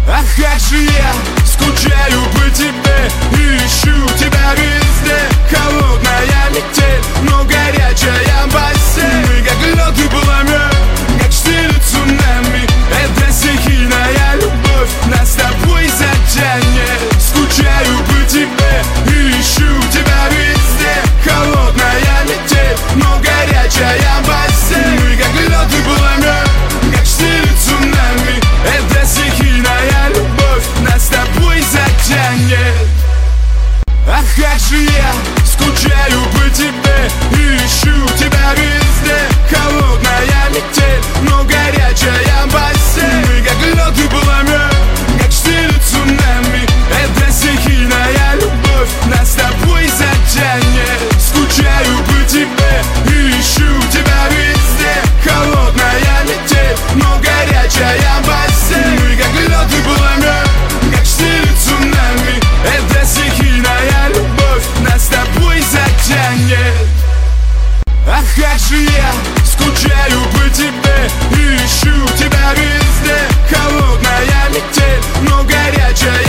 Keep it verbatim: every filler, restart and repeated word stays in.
Ах, как же я скучаю по тебе и ищу тебя везде. Холодная метель, но горячая бассейн. Мы как лед и пламя, как штиль и цунами. Это стихийная любовь, нас с тобой затянет. Скучаю по тебе и ищу тебя везде. Холодная метель, но горячая бассейн. Мы как лед и пламя, как штиль и цунами. Это стихийная любовь, нас с тобой затянет. Ах, как же я скучаю по тебе и ищу тебя везде. Холодная метель, но горячая бассейн. Мы как лед и пламя, как штиль и цунами. Это стихийная любовь, нас с тобой затянет. Скучаю по тебе и ищу тебя везде. Холодная метель, но горячая бассейн. Мы как лед и пламя, как штиль и цунами. Это стихийная любовь, нас с тобой затянет. Ах, как же я скучаю по тебе и ищу тебя везде. Холодная метель, но горячая